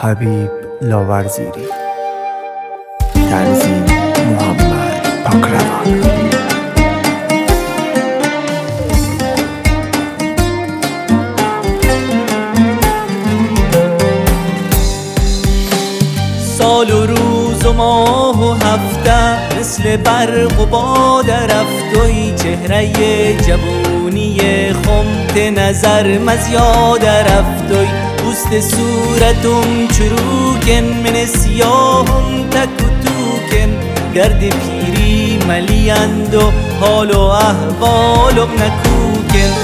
حبیب لاورزیری. تنظیم محمد پاکروان. سال و روز و ماه و هفته مثل برق و باد رفت وی چهره جوونی خمت نظر مزیاد رفت وی پوست صورتم چروکن من سیاهم تک و توکن گرد پیری ملیند و حال و احوالم نکوکن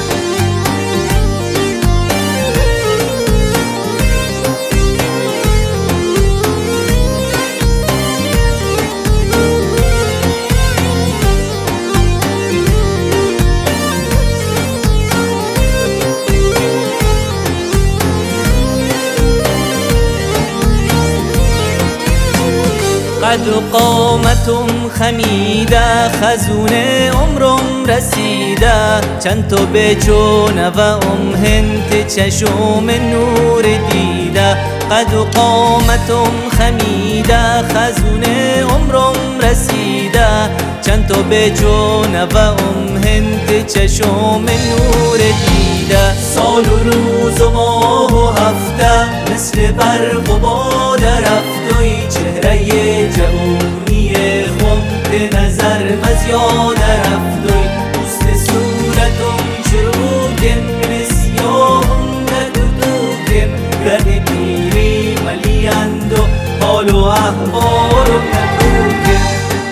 قد و قامتم خمیده خزون عمرم رسیده چند تا بچونه و هنت چشم نور دیده قد و قامتم خمیده خزون عمرم رسیده چند تا بچونه و هنت چشم نور دیده سال و روز و ماه و هفته مثل برق و باد رفت وی چهره جوونی خمت نظر مزیاد رفت وی پوست صورتم چروکن من سیاهم تک و توکن گرد پیری ملیند و حال و احوالم نکوکن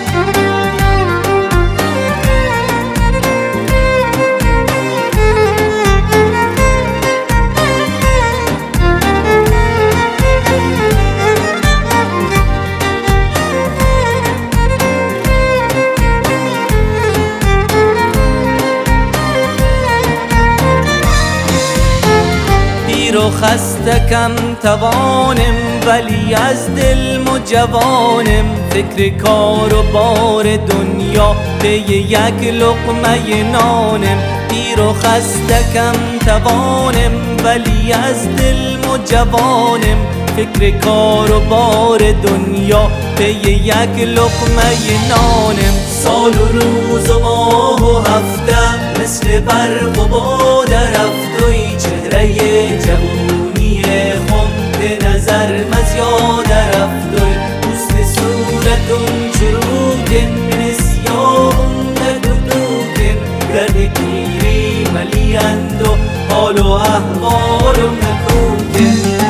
و خسته کم توانم ولی از دل جوانم فکر کار و بار دنیا به یک لقمه نانم پیر و خسته کم توانم ولی از دل جوانم فکر کار و بار دنیا به یک لقمه نانم سال و روز و ماه و هفته مثل برق و باد رفت وی چهره جوونی خمت نظر مزیاد رفت وی پوست صورتم چروکن من سیاهم تک و توکن گرد پیری ملیند و حال و احوالم نکوکن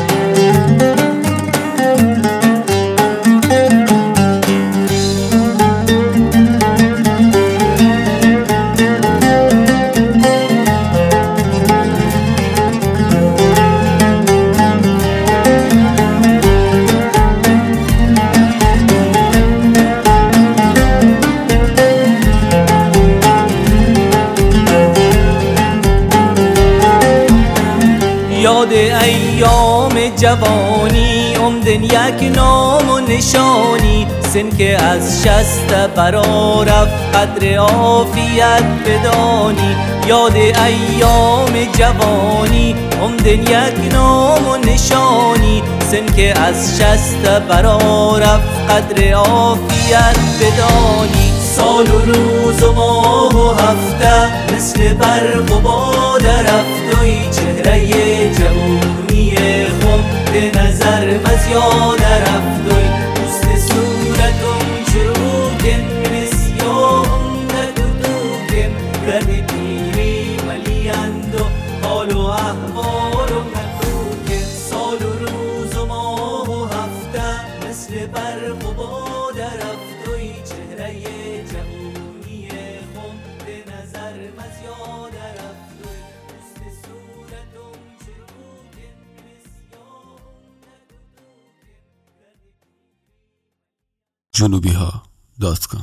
یاد ایام جوانی عمدن یک نام و نشانی سن که از 60 برا رفت قدر عافیت بدانی یاد ایام جوانی عمدن یک نام و نشانی سن که از 60 برا رفت قدر عافیت بدانی سال و روز و ماه و هفته مثل برق و باد رفت وی چهره جوونی خمت نظر مزیاد رفت وی پوست صورتم چروکن من سیاهم تک و توکن گرد پیری ملیند و حال و احوالم نکوکن سال و روز و ماه و هفته مثل برق و باد رفت وی چهره جوونی خمت نظر مزیاد رفت وی پوست صورتم چروکن من سیاهم تک و توکن جنوبیها.com